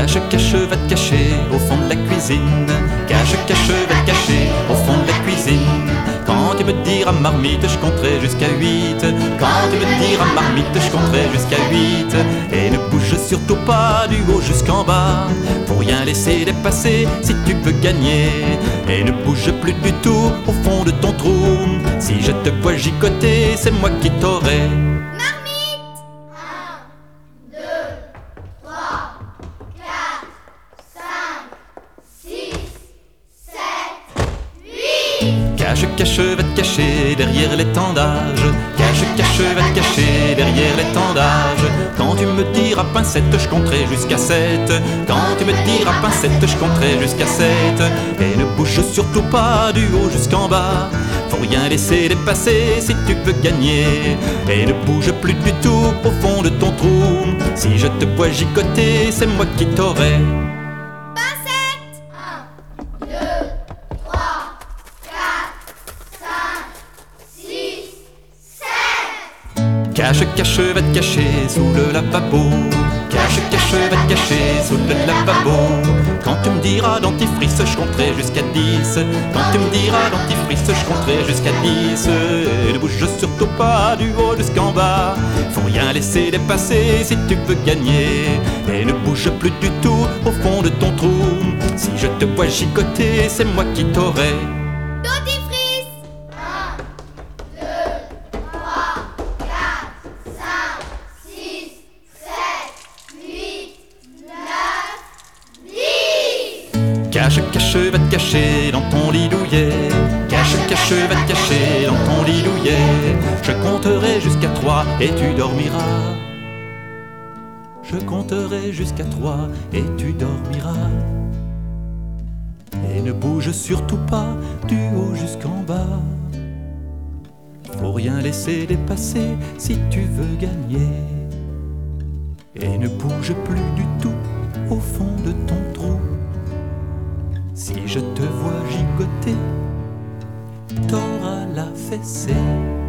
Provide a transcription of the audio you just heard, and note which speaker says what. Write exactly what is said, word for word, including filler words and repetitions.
Speaker 1: Cache, cache, va te cacher au fond de la cuisine. Cache, cache, va te cacher au fond de la cuisine. Quand tu me diras marmite, je compterai jusqu'à huit. Quand tu me diras marmite, je compterai jusqu'à huit. Et ne bouge surtout pas du haut jusqu'en bas, pour rien laisser dépasser si tu veux gagner. Et ne bouge plus du tout au fond de ton trou. Si je te vois gigoter, c'est moi qui t'aurai. Cache, cache, va te cacher derrière l'étendage. Cache, cache, va te cacher derrière l'étendage. Quand tu me diras pincette, je compterai jusqu'à sept. Quand tu me diras pincette, je compterai jusqu'à sept. Et ne bouge surtout pas du haut jusqu'en bas, faut rien laisser dépasser si tu veux gagner. Et ne bouge plus du tout au fond de ton trou. Si je te vois gigoter, c'est moi qui t'aurai. Cache, cache, va te cacher sous le lavabo. Cache, cache, va te cacher sous le lavabo. Quand tu me diras dentifrice, je compterai jusqu'à dix. Quand tu me diras dentifrice, je compterai jusqu'à dix. Et ne bouge surtout pas du haut jusqu'en bas, faut rien laisser dépasser si tu veux gagner. Et ne bouge plus du tout au fond de ton trou. Si je te vois gigoter, c'est moi qui t'aurai. Cache, cache, va te cacher dans ton lit douillet. Cache, cache, va te cacher dans ton lit douillet. Je compterai jusqu'à trois et tu dormiras. Je compterai jusqu'à trois et tu dormiras. Et ne bouge surtout pas du haut jusqu'en bas, faut rien laisser dépasser si tu veux gagner. Et ne bouge plus du tout au fond de ton trou. Si je te vois gigoter, t'auras la fessée.